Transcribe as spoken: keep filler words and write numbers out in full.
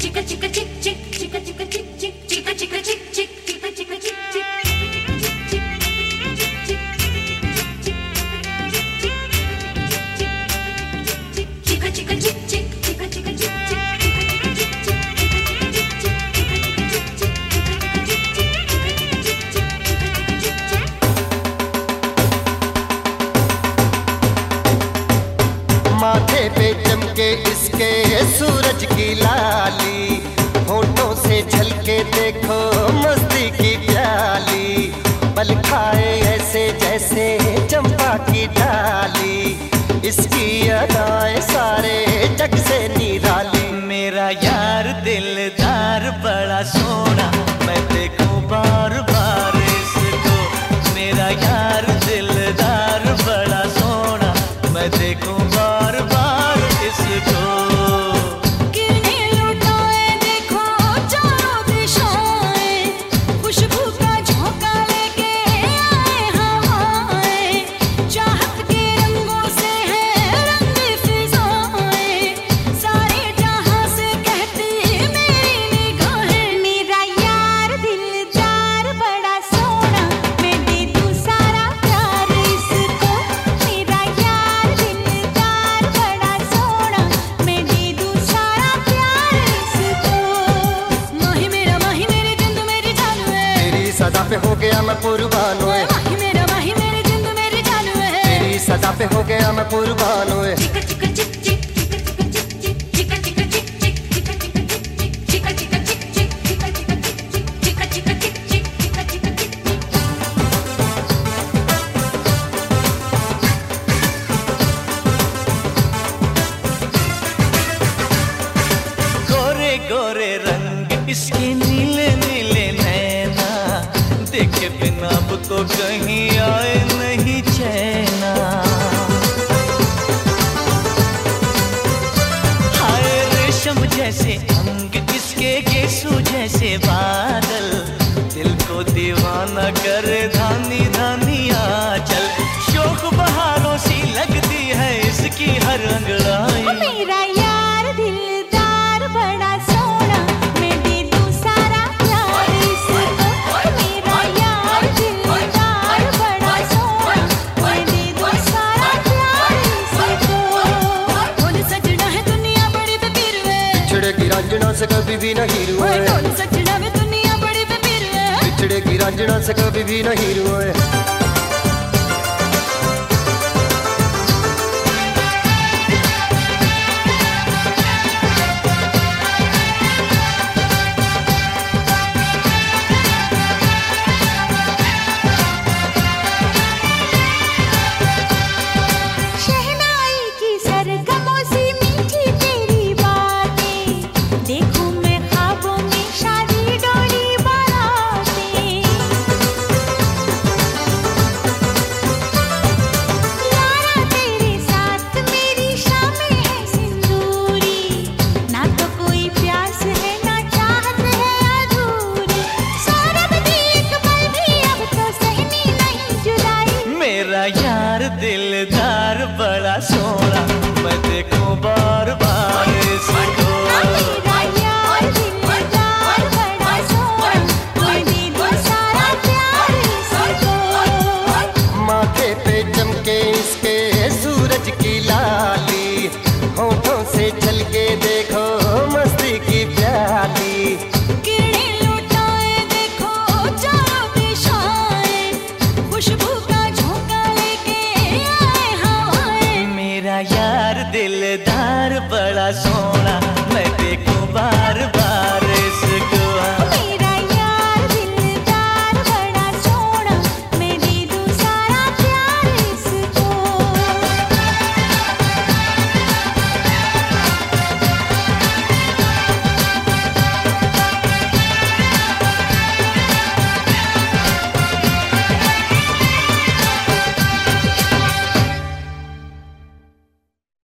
माथे पे चमके इसके सूरज की लाली, होठों से झलके देखो मस्ती की प्याली, पल खाए ऐसे जैसे चंपा की डाली, इसकी अदाएं सारे जग से निराली। मेरा यार दिलदार बड़ा सोना, मैं देखूं बार बार इसको। मेरा यार दिलदार बड़ा सोना, मैं देखूं बार बार इसको। सदा पे हो गया मैं कुर्बान हुए, माही मेरा माही मेरी जिंद मेरी जान हुए, तेरी सदा पे हो गया मैं कुर्बान हुए। गोरे गोरे रंग इसके नीले नीले नैना, देखे बिना अब तो कहीं आए नहीं चैना। हाय रेशम जैसे अंग इसके, गेसू जैसे बादल, दिल को दीवाना करे धानी धानी आंचल। शोक बहारों सी लगती है इसकी हर अंगड़ाई। मेरा यार दिलदार बड़ा सोना, मैं दे दूं सारा प्यार इसको। मेरा यार दिलदार बड़ा सोना, मैं दे दूं सारा प्यार इसको। बोल सजना है दुनिया बड़ी बेपीर है, बिछड़ेगी रांझना से कभी भी नहीं रुए। बोल सजना है दुनिया बड़ी बेपीर है, बिछड़ेगी रांझना से कभी भी नहीं रुए। मेरा यार दिलदार बड़ा सोना, मैं देखूं बार बार इसको। मेरा यार दिलदार बड़ा सोना, मैं दे दूं सारा प्यार इसको। माथे पे चमके इसके सूरज की लाली, होठों से झलके